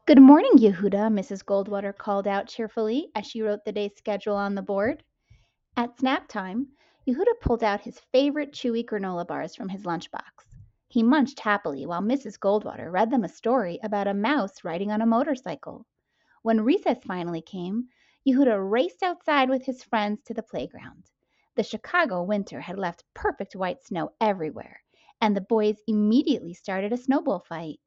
Good morning, Yehuda, Mrs. Goldwater called out cheerfully as she wrote the day's schedule on the board. At snap time, Yehuda pulled out his favorite chewy granola bars from his lunchbox. He munched happily while Mrs. Goldwater read them a story about a mouse riding on a motorcycle. When recess finally came, Yehuda raced outside with his friends to the playground. The Chicago winter had left perfect white snow everywhere, and the boys immediately started a snowball fight.